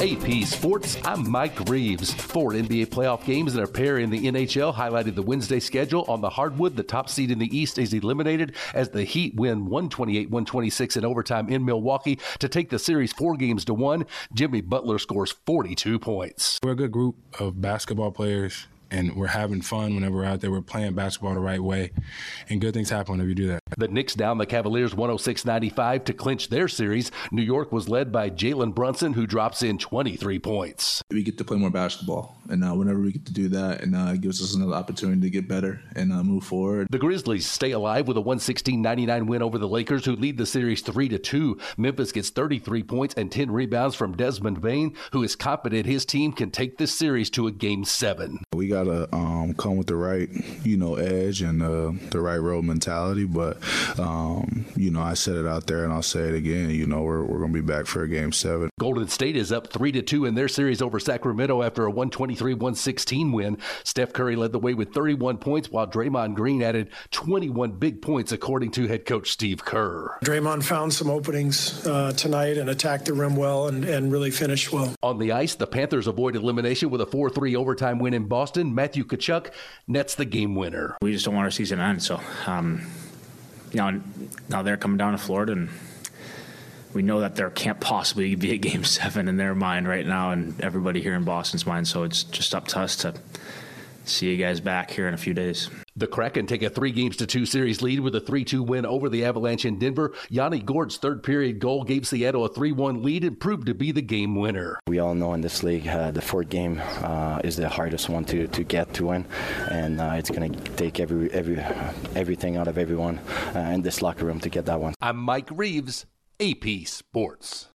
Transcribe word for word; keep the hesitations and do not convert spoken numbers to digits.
A P Sports, I'm Mike Reeves. Four N B A playoff games and a pair in the N H L highlighted the Wednesday schedule. On the hardwood, the top seed in the East is eliminated as the Heat win one twenty-eight one twenty-six in overtime in Milwaukee to take the series four games to one. Jimmy Butler scores forty-two points. We're a good group of basketball players, and we're having fun whenever we're out there. We're playing basketball the right way, and good things happen if you do that. The Knicks down the Cavaliers one oh six ninety-five to clinch their series. New York was led by Jalen Brunson, who drops in twenty-three points. We get to play more basketball, and uh, whenever we get to do that, and uh, it gives us another opportunity to get better and uh, move forward. The Grizzlies stay alive with a one sixteen ninety-nine win over the Lakers, who lead the series three to two. Memphis gets thirty-three points and ten rebounds from Desmond Bane, who is confident his team can take this series to a game seven. We got to um, come with the right, you know, edge and uh, the right road mentality, but um, you know, I said it out there and I'll say it again. You know, we're we're going to be back for a game seven. Golden State is up three to two in their series over Sacramento after a one twenty-three one sixteen win. Steph Curry led the way with thirty-one points, while Draymond Green added twenty-one big points, according to head coach Steve Kerr. Draymond found some openings uh, tonight and attacked the rim well and, and really finished well. On the ice, the Panthers avoid elimination with a four three overtime win in Boston. Matthew Tkachuk nets the game winner. We just don't want our season to end, so um, you know, now they're coming down to Florida, and we know that there can't possibly be a game seven in their mind right now, and everybody here in Boston's mind. So it's just up to us to see you guys back here in a few days. The Kraken take a three games to two series lead with a three two win over the Avalanche in Denver. Yanni Gourde's third period goal gave Seattle a three one lead and proved to be the game winner. We all know in this league uh, the fourth game uh, is the hardest one to, to get to win, and uh, it's going to take every every everything out of everyone uh, in this locker room to get that one. I'm Mike Reeves, A P Sports.